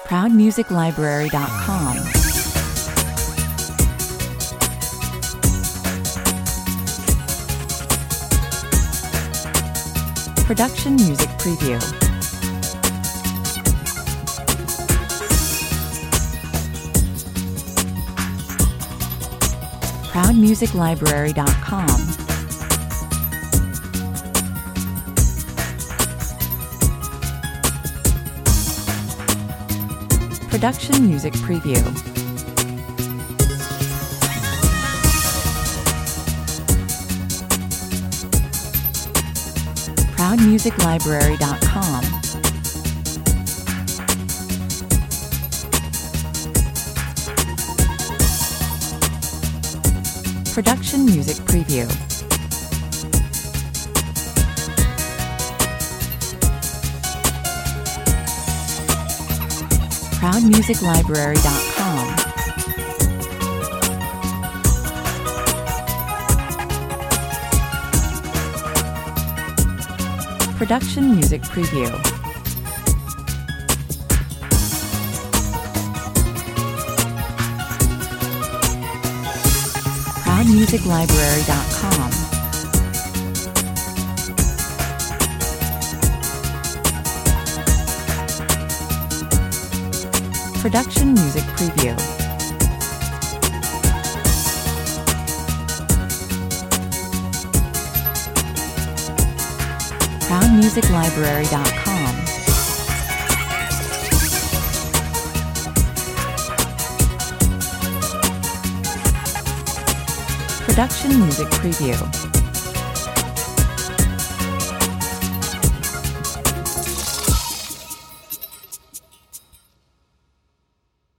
ProudMusicLibrary.com. Production Music Preview. ProudMusicLibrary.com. Production Music Preview. ProudMusicLibrary.com. Production Music Preview. ProudMusicLibrary.com. Production Music Preview. ProudMusicLibrary.com. Production Music Preview. ProudMusicLibrary.com. Production Music Preview.